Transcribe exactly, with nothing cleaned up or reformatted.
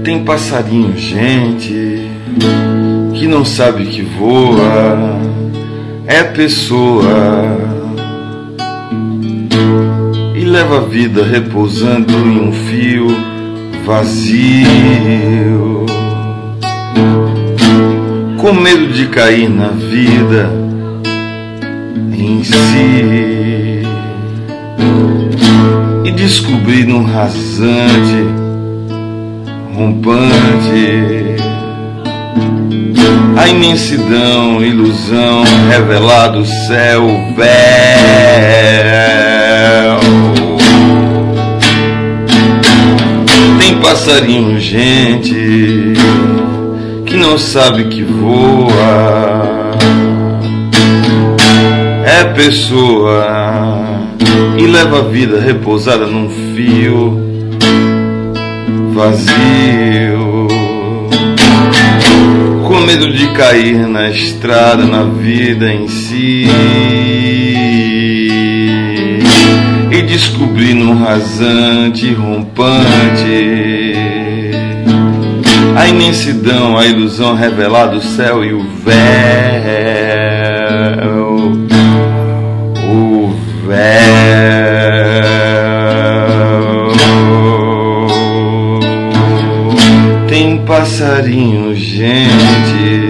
Tem passarinho, gente, que não sabe que voa, é pessoa, e leva a vida repousando em um fio vazio, com medo de cair na vida em si e descobrir num rasante, rompante, a imensidão, ilusão, revelado céu, véu. Tem passarinho, gente, que não sabe que voa, é pessoa, e leva a vida repousada num fio vazio, com medo de cair na estrada, na vida em si, e descobrir num rasante, rompante, a imensidão, a ilusão, revelado o céu e o véu, o véu. Tem passarinho, gente,